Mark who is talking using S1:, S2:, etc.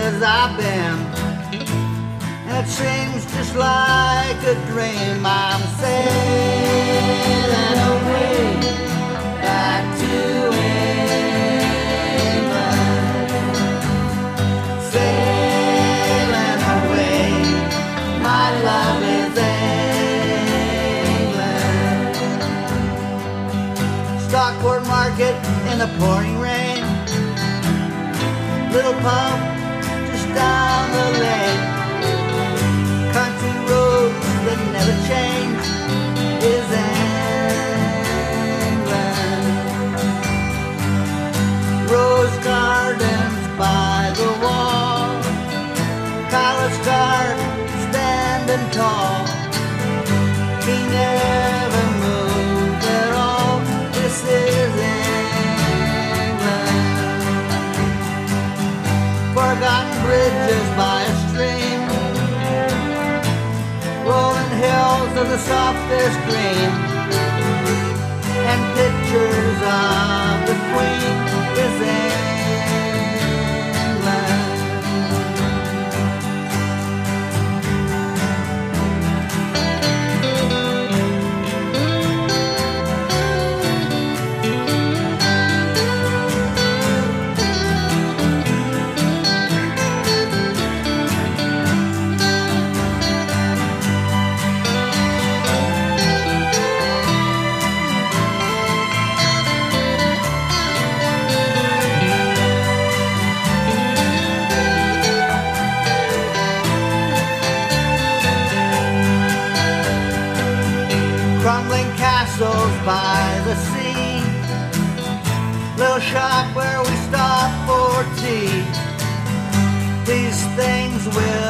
S1: as I've been, and it seems just like a dream. I'm sailing away back to England, sailing away, my love is England. Stockport Market in the pouring rain, little pump just down the lane, country roads that never change is England. Rose gardens by the wall, palace guard standing tall, he never moved at all. This is forgotten bridges by a stream, rolling hills of the softest green, and pictures of the Queen is England. Crumbling castles by the sea, little shop where we stop for tea. These things will